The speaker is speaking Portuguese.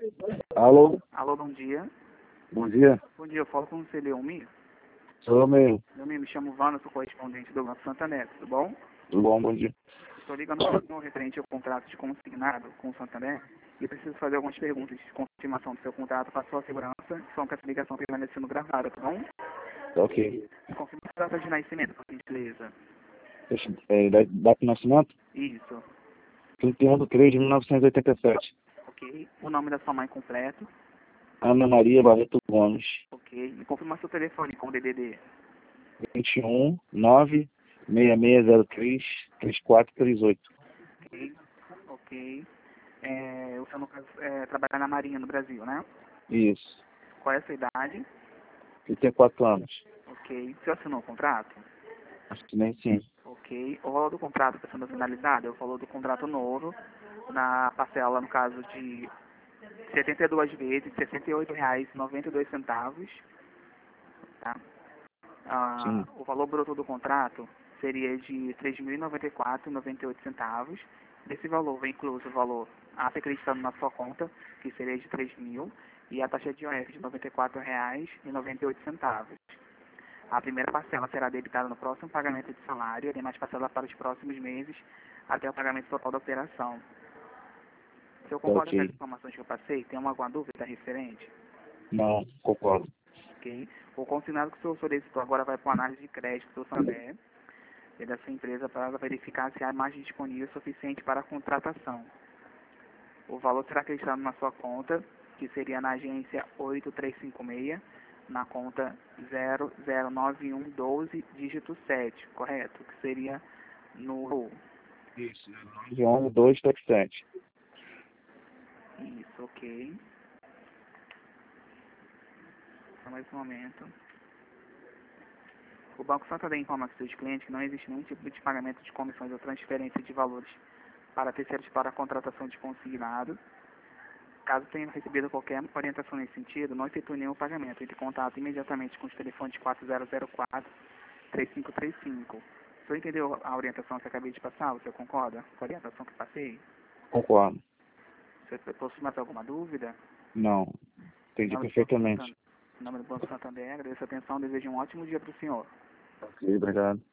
Alô, Alô, bom dia. bom dia. Bom dia, eu falo com o Leomir. Sou eu mesmo. Leomir, me chamo Vana, sou correspondente do Banco Santander, tudo bom? Tudo bom, bom dia. Estou ligando para o senhor referente ao contrato de consignado com o Santander e preciso fazer algumas perguntas de confirmação do seu contrato para a sua segurança, que são que essa ligação permanecendo gravada, tá bom? Tá ok. Me confirma a data de nascimento, por gentileza. Data de nascimento? Isso. 31/3/1987. Ok. O nome da sua mãe completo. Ana Maria Barreto Gomes. Ok. Me confirma seu telefone com o DDD. 21 96603 3438. Ok. Ok. O senhor, no caso, trabalha na Marinha, no Brasil, né? Isso. Qual é a sua idade? 34 anos. Ok. Você assinou o contrato? Acho que nem sim. Ok. O valor do contrato está sendo finalizado é o valor do contrato novo, na parcela, no caso, de 72 vezes, R$ 68,92. Tá? Sim. O valor bruto do contrato seria de R$ 3.094,98. Desse valor vem incluso o valor a ser acreditado na sua conta, que seria de 3.000, e a taxa de IOF de R$ 94,98. A primeira parcela será debitada no próximo pagamento de salário, e demais parcelas para os próximos meses, até o pagamento total da operação. Se eu Tá concordo com as ok. informações que eu passei, tem alguma dúvida referente? Não, concordo. Ok. O consignado que o senhor solicitou agora vai para uma análise de crédito do Santander e da sua empresa para verificar se há margem disponível suficiente para a contratação. O valor será acreditado na sua conta, que seria na agência 8356, na conta 009112, dígito 7, correto? Que seria no... Isso. 91277. Isso, ok. Só mais um momento. O Banco Santander informa que seus clientes que não existe nenhum tipo de pagamento de comissões ou transferência de valores para terceiros para a contratação de consignado. Caso tenha recebido qualquer orientação nesse sentido, não efetue nenhum pagamento. Entre em contato imediatamente com os telefones 4004-3535. O senhor entendeu a orientação que eu acabei de passar? Você concorda com a orientação que passei? Concordo. Você possui mais alguma dúvida? Não. Em Entendi nome do Banco perfeitamente. Santander, em nome do Banco Santander, agradeço a atenção e desejo um ótimo dia para o senhor. Ok, obrigado.